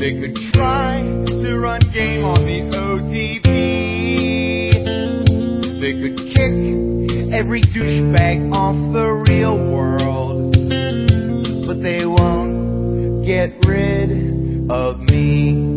They could try to run game on the OTP. They could kick every douchebag off the real world, but they won't get rid of me.